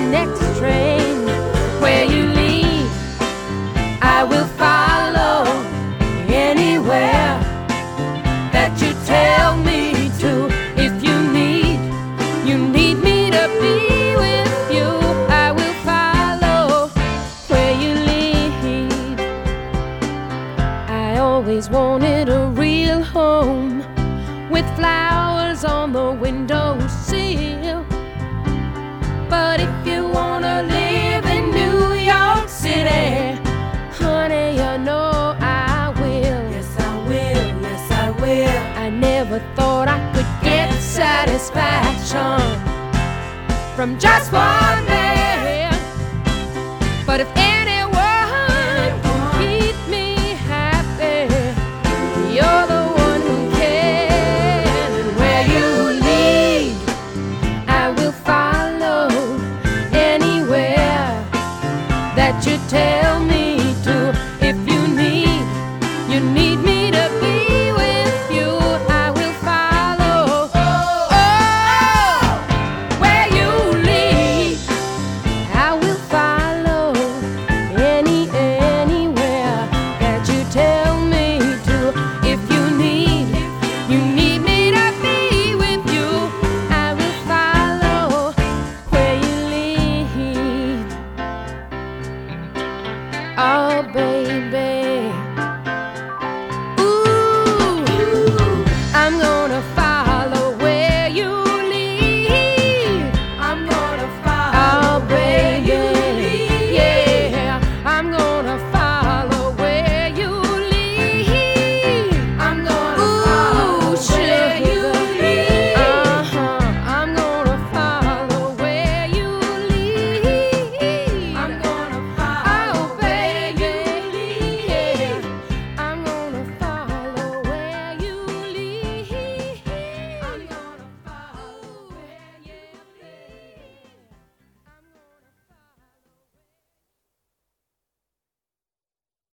next train. Where you lead, I will follow. Anywhere that you tell me to. If you need me to be with you, I will follow where you lead. I always wanted a real home with flowers on the windowsill. But if you wanna live in New York City, honey, you know I will. Yes, I will. Yes, I will. I never thought I could get satisfaction from just one man. But if